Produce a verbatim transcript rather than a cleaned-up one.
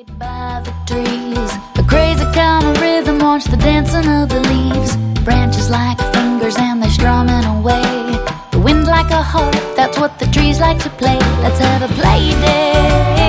Swayed by the trees, a crazy kind of rhythm, watch the dancing of the leaves. Branches like fingers and they're strumming away. The wind like a harp, that's what the trees like to play. Let's have a play day.